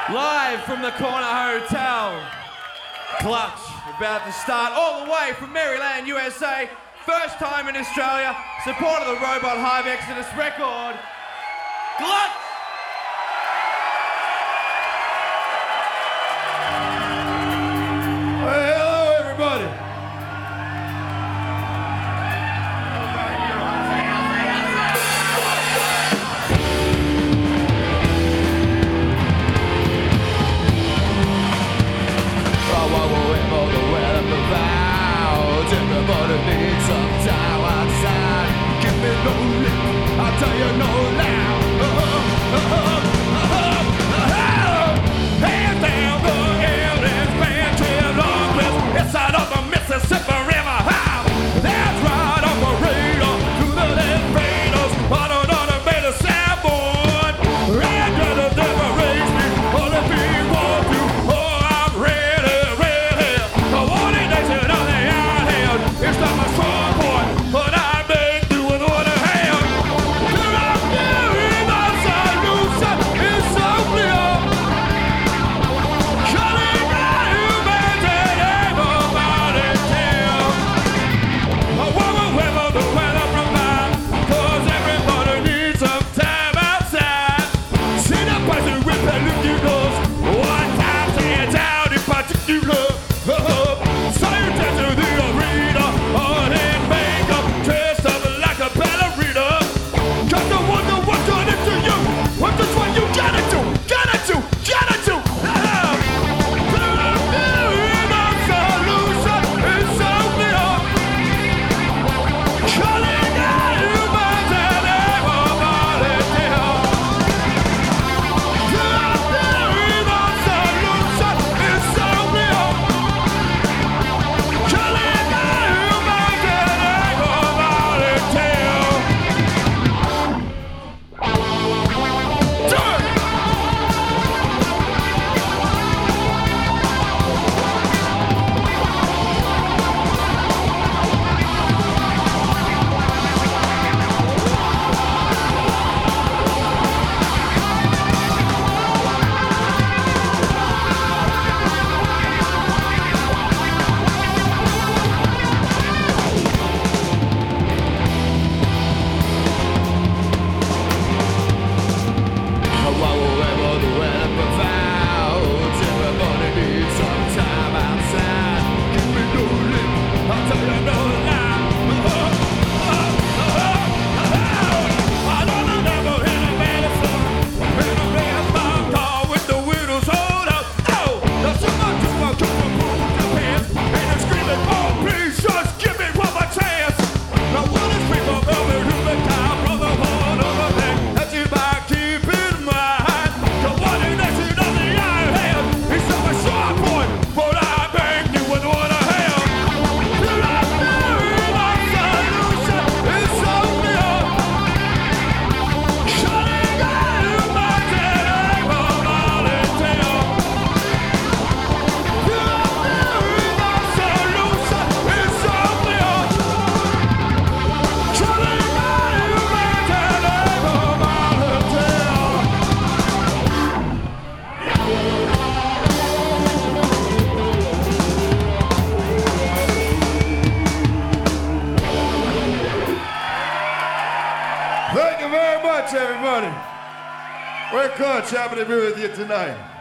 Live from the Corner Hotel. Clutch, about to start all the way from Maryland, USA. First time in Australia. Support of the Robot Hive Exodus record. Clutch! Hey, hello, everybody. Everybody needs some time outside. Give me no lip, I'll tell you no lie. Hands down the Elders, man, till long west, inside of the Mississippi River. How? That's right, operator, to the invaders, on another made a soundboard. Red brothers never raised me, all if he want to. Oh, I'm ready. The warning nation on the island. It's not my strong point, but I've been doing what I have. Here I'm doing my solution, it's so clear. Shutting my humanity, everybody tell. I wanna weather the weather from mine, 'cause everybody needs some time outside. See that person with that looky nose, one time saying down in particular. Scientist to the arena, all in makeup, dressed up like a ballerina. Got to wonder what's done it to you. What this one you gotta do, gotta do. The solution is so clear. Calling out humans and everybody tell. The solution is so clear. Calling out humans and everybody tell. Turn! Wherever the weather provides, everybody needs some time outside. Give me no lip, I'll tell you no lie. I don't never hit a medicine, in a bad phone call with the widows hold up. Oh, there's so much to my come from Japan, and they're screaming, oh please just give me one more chance. Now what is people coming to the top from the horn of a thing that you might keep in mind? The one in that you know the I have, he's not a sharp point, but I beg you with what I have. My solution is so clear. Shutting out humans and everybody tell. My solution is so clear. Shutting out humans and everybody tell. Thank you very much, everybody. We're Clutch, happy to be with you tonight.